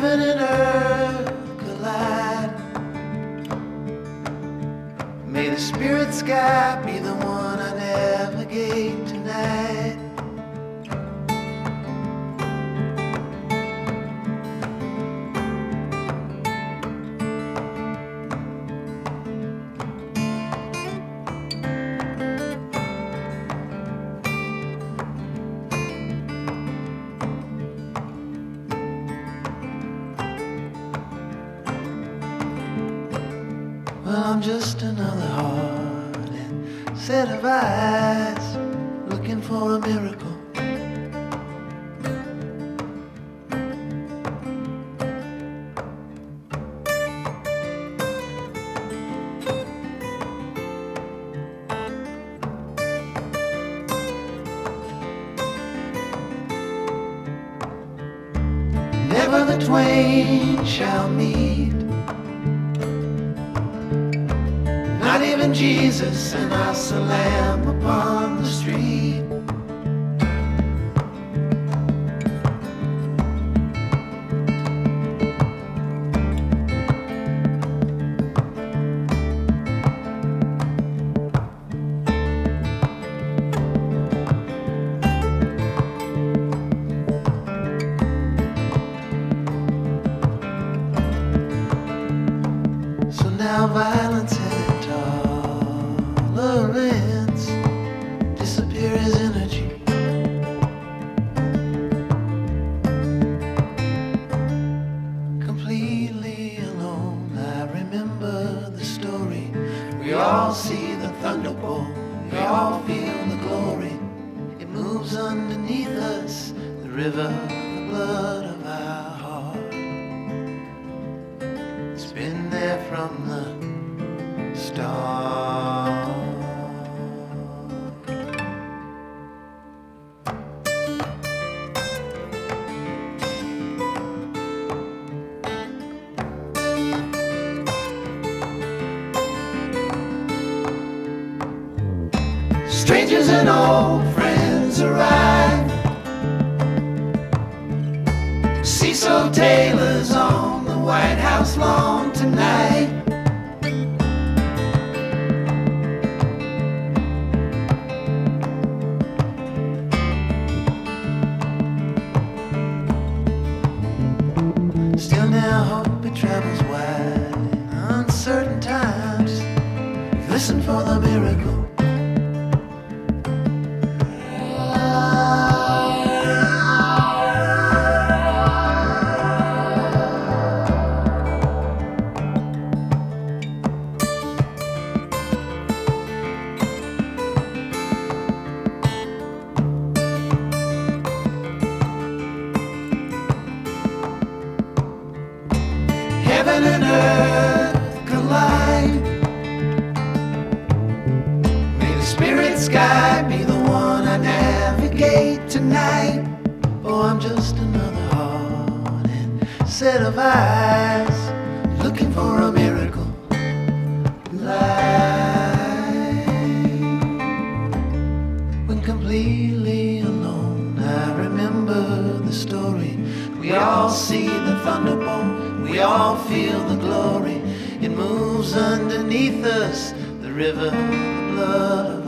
Heaven and earth collide. May the spirit sky be the one I navigate tonight. Well, I'm just another heart and set of eyes looking for a miracle. Never the twain shall meet, not even Jesus and our salam upon the street. So now violence and tolerance disappear as energy. Completely alone, I remember the story. We all see the thunderbolt, we all feel the glory. It moves underneath us, the river, the blood of our heart. It's been there from the start. Strangers and old friends arrive. Cecil Taylor's on the White House lawn tonight. Still now hope it travels wide in uncertain times. Listen for the miracle. Heaven and earth collide. May the spirit sky be the one I navigate tonight. Oh, I'm just another heart and set of eyes looking for a miracle. Light. When completely alone, I remember the story. We all see the thunderbolt, we all feel the glory. It moves underneath us, the river, the blood of